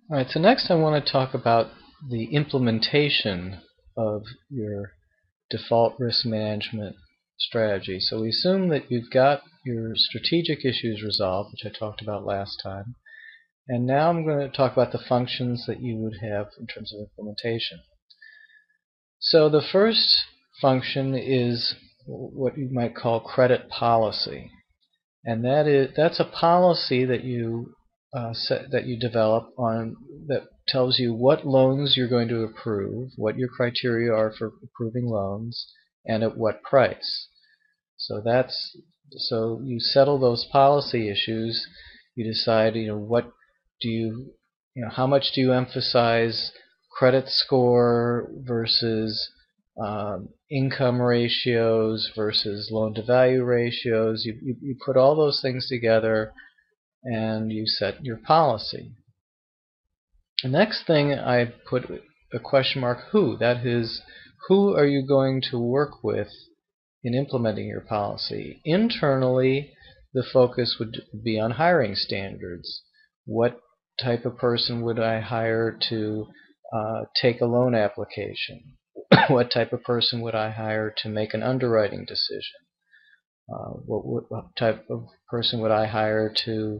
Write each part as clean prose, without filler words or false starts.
All right, so next I want to talk about the implementation of your default risk management strategy. So we assume that you've got your strategic issues resolved, which I talked about last time, and now I'm going to talk about the functions that you would have in terms of implementation. So the first function is what you might call credit policy, and that's a policy that you develop on that tells you what loans you're going to approve, what your criteria are for approving loans, and at what price. So you settle those policy issues. You decide, what do how much do you emphasize credit score versus income ratios versus loan to value ratios. You put all those things together and you set your policy. The next thing I put a question mark who. That is, who are you going to work with in implementing your policy? Internally, the focus would be on hiring standards. What type of person would I hire to take a loan application? What type of person would I hire to make an underwriting decision? What type of person would I hire to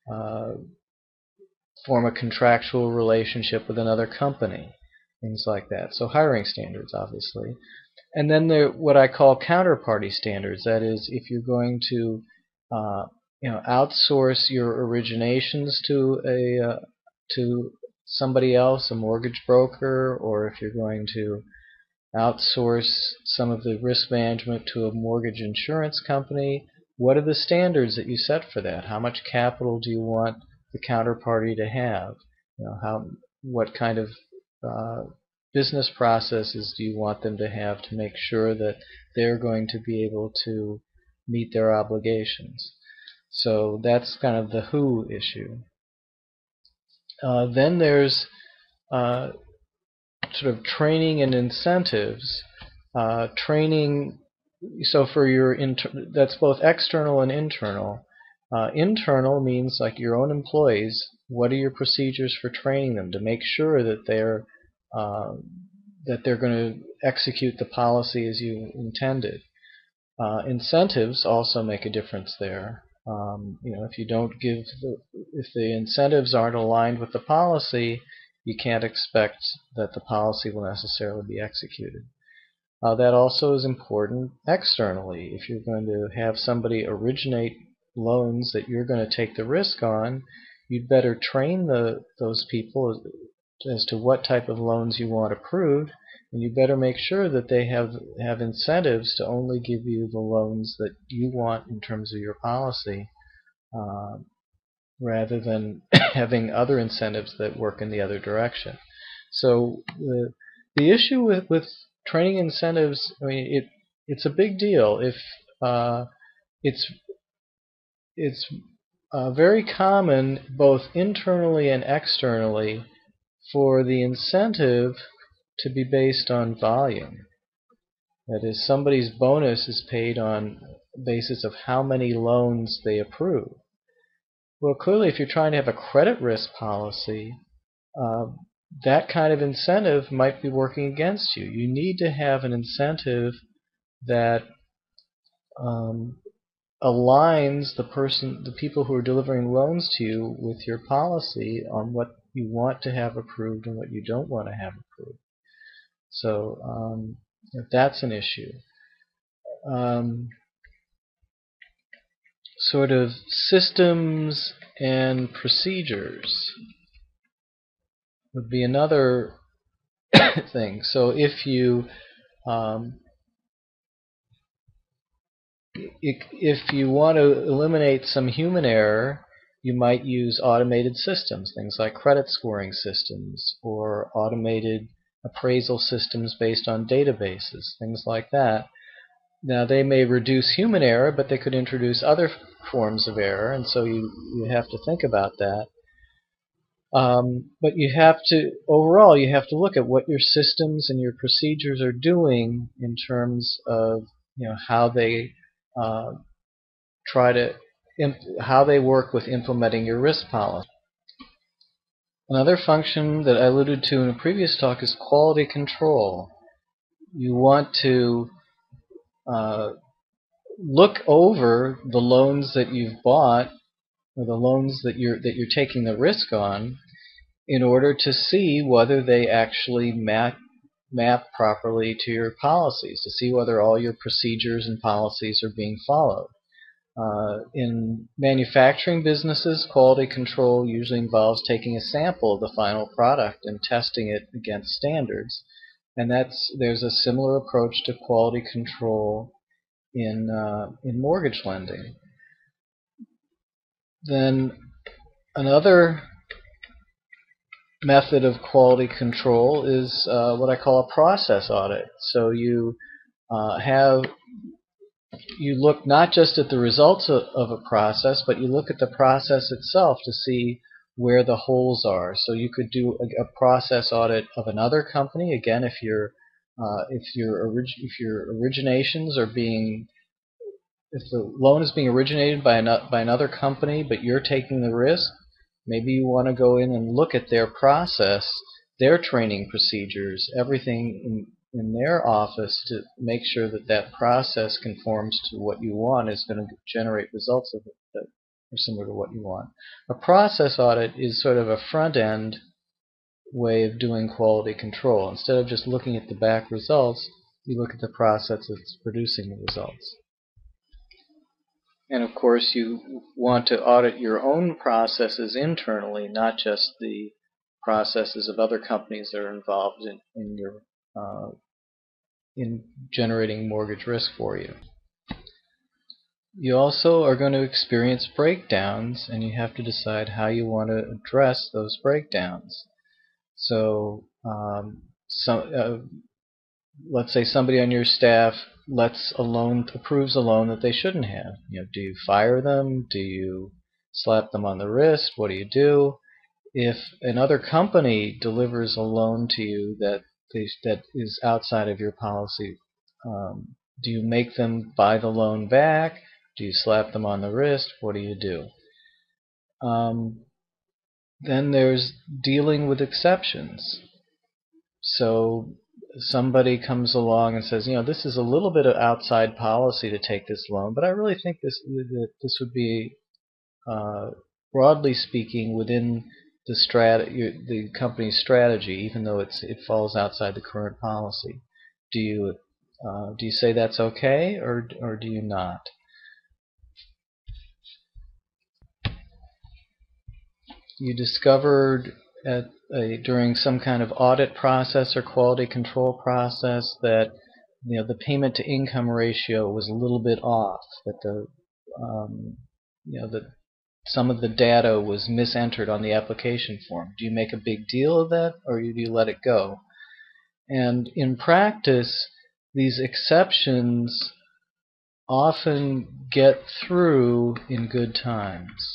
form a contractual relationship with another company? Things like that. So hiring standards, obviously. And then there what I call counterparty standards. That is, if you're going to outsource your originations to somebody else, a mortgage broker, or if you're going to outsource some of the risk management to a mortgage insurance company, what are the standards that you set for that? How much capital do you want the counterparty to have? What kind of business processes do you want them to have to make sure that they're going to be able to meet their obligations? So that's kind of the who issue. Then there's sort of training and incentives. Training, so for your that's both external and internal. Internal means like your own employees. What are your procedures for training them to make sure that they're going to execute the policy as you intended? Incentives also make a difference there. If you don't give if the incentives aren't aligned with the policy, you can't expect that the policy will necessarily be executed. That also is important externally. If you're going to have somebody originate loans that you're going to take the risk on, you'd better train those people as to what type of loans you want approved, and you better make sure that they have incentives to only give you the loans that you want in terms of your policy, rather than having other incentives that work in the other direction. So the issue with training incentives, I mean, it's a big deal. If it's very common both internally and externally for the incentive to be based on volume. That is, somebody's bonus is paid on the basis of how many loans they approve. Well, clearly, if you're trying to have a credit risk policy, that kind of incentive might be working against you. You need to have an incentive that aligns the people who are delivering loans to you with your policy on what you want to have approved and what you don't want to have approved. So if that's an issue. Sort of systems and procedures would be another thing. So if you want to eliminate some human error, you might use automated systems, things like credit scoring systems or automated appraisal systems based on databases, things like that. Now, they may reduce human error, but they could introduce other forms of error, and so you have to think about that. But overall, you have to look at what your systems and your procedures are doing in terms of how they how they work with implementing your risk policy. Another function that I alluded to in a previous talk is quality control. You want to look over the loans that you've bought, or the loans that you're taking the risk on, in order to see whether they actually map properly to your policies, to see whether all your procedures and policies are being followed. In manufacturing businesses, quality control usually involves taking a sample of the final product and testing it against standards. And there's a similar approach to quality control in mortgage lending. Then another method of quality control is what I call a process audit. So you look not just at the results of a process, but you look at the process itself to see where the holes are. So you could do a process audit of another company. Again, if your originations are being, if the loan is being originated by another company, but you're taking the risk, maybe you want to go in and look at their process, their training procedures, everything in their office to make sure that that process conforms to what you want, is going to generate results that are similar to what you want. A process audit is sort of a front-end way of doing quality control. Instead of just looking at the back results, you look at the process that's producing the results. And of course, you want to audit your own processes internally, not just the processes of other companies that are involved in generating mortgage risk for you. You also are going to experience breakdowns, and you have to decide how you want to address those breakdowns. So, let's say somebody on your staff approves a loan that they shouldn't have. Do you fire them? Do you slap them on the wrist? What do you do? If another company delivers a loan to you that is outside of your policy, do you make them buy the loan back? Do you slap them on the wrist? What do you do? Then there's dealing with exceptions. So somebody comes along and says, this is a little bit of outside policy to take this loan, but I really think this would be, broadly speaking, within the company's strategy, even though it falls outside the current policy. Do you say that's okay, or do you not? You discovered during some kind of audit process or quality control process that the payment to income ratio was a little bit off, that that some of the data was misentered on the application form. Do you make a big deal of that, or do you let it go? And in practice, these exceptions often get through in good times.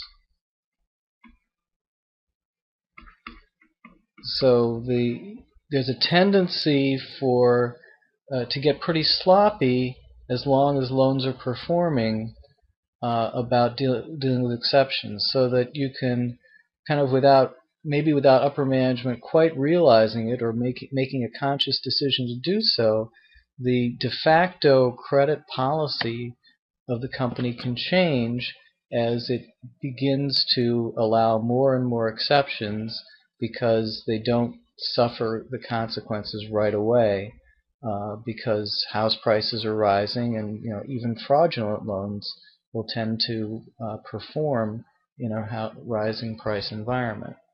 So there's a tendency to get pretty sloppy as long as loans are performing about dealing with exceptions, so that you can kind of without upper management quite realizing it or making a conscious decision to do so, the de facto credit policy of the company can change as it begins to allow more and more exceptions, because they don't suffer the consequences right away, because house prices are rising, and even fraudulent loans will tend to perform in a rising price environment.